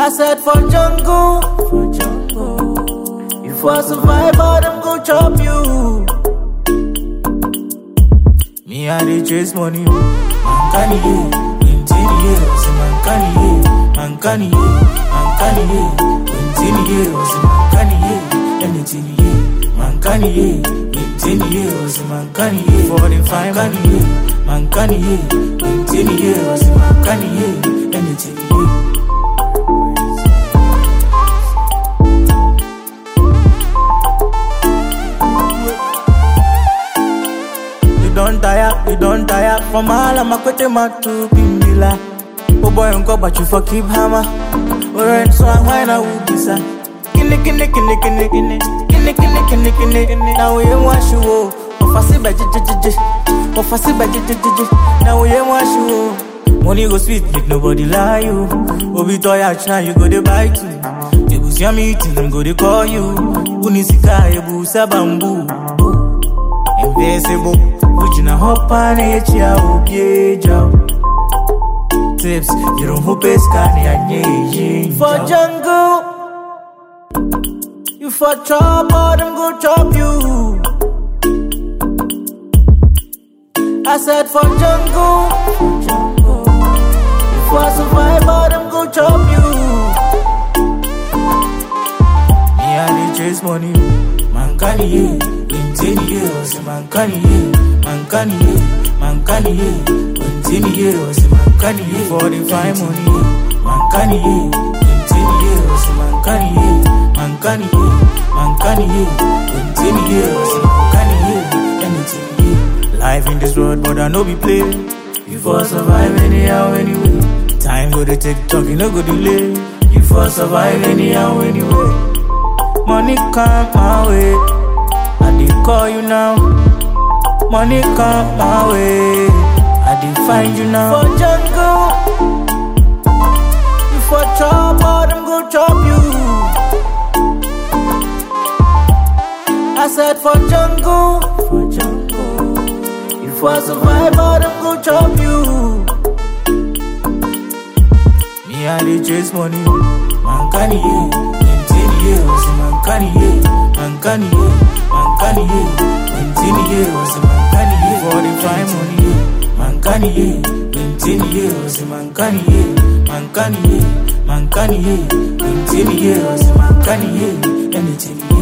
I said for jungle, if I survive, all them go chop you. Me I dey chase money, man can ye, interior, say man can ye, man can ye, interior, say man can ye, anything ye, man can ye, interior, say man can ye, 45 man can ye, interior, say man can ye, anything ye. You don't tire from all of my kwete matu pimbila. Oh boy, unko but you for keep hammer. Alright, so I'm wine a whoopisa. Kine. Now we ain't wash you. Oh, fasi ba Now we ain't wash you. Money go sweet, make nobody lie you. Obi toya chna, you go dey buy too. Ebu siya meeting, them go dey call you. Unisika ebu sa bamboo. Invincible. Ujina hopa na yechi ya ubieja. Tips, you don't hope it's kani ya nyeji. For jungle, you for chop, all them go chop you. I said for jungle, if I survive, all them go chop you. Me I dey chase money, man can ye, interior, say man can ye. Man can ye, continue, say man can ye, 45 money, man can ye, continue, say man can ye, continue, say man can ye, anything ye. Life in this world, but I no be play. You for survive anyhow, anyway. Time go to take talk, you no go delay. You for survive anyhow, anyway. Money come my way, I dey call you now. Money come my way, I did find you now. For jungle, you for chop, all them go chop you. I said for jungle, if I survive, all them go chop you. Me I dey chase money, man can ye, interior, say man can ye, interior, say man can ye, 45 money, man can ye, interior, say man can ye, interior, say man can ye, anything ye.